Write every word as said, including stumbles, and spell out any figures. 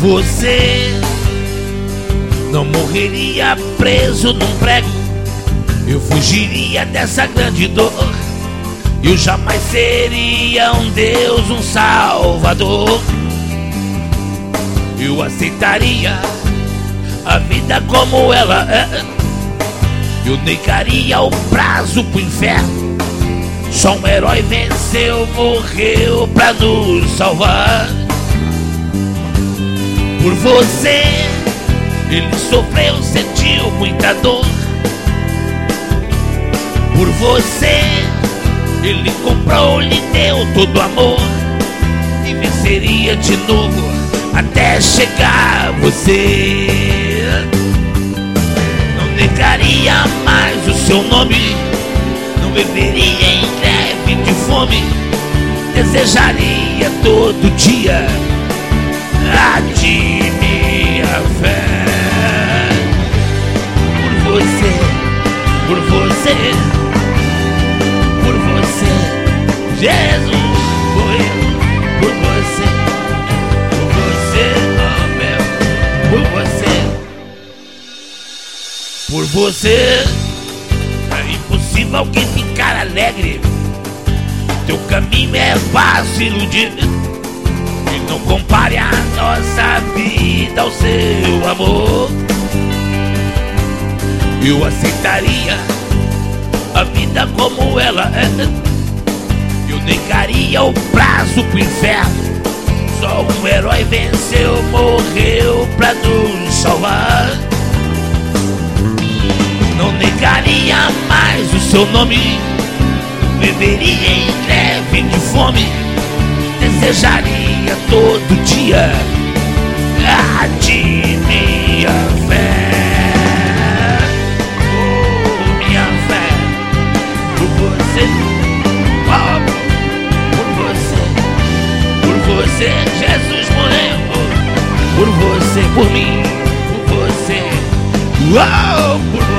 você não morreria preso num prego, eu fugiria dessa grande dor. Eu jamais seria um Deus, um Salvador. Eu aceitaria a vida como ela é. Eu negaria o prazo pro inferno. Só um herói venceu, morreu pra nos salvar. Por você ele sofreu, sentiu muita dor. Por você ele comprou, lhe deu todo amor. E venceria de novo até chegar a você. Não negaria mais o seu nome, não viveria em greve de fome. Desejaria todo dia a de minha fé. Por você, por você, por você, Jesus morreu. Por você, por você, oh meu, por você. Por você é impossível alguém ficar alegre. Teu caminho é fácil iludir. E não compare a nossa vida ao seu amor. Eu aceitaria a vida como ela é. Eu negaria o prazo pro inferno. Só um herói venceu, morreu pra nos salvar. Não negaria mais o seu nome, viveria em greve de fome. Desejaria todo dia a de minha fé. Oh, minha fé. Por você, oh, por você, por você, Jesus morreu. Por você, por mim, por você, oh, por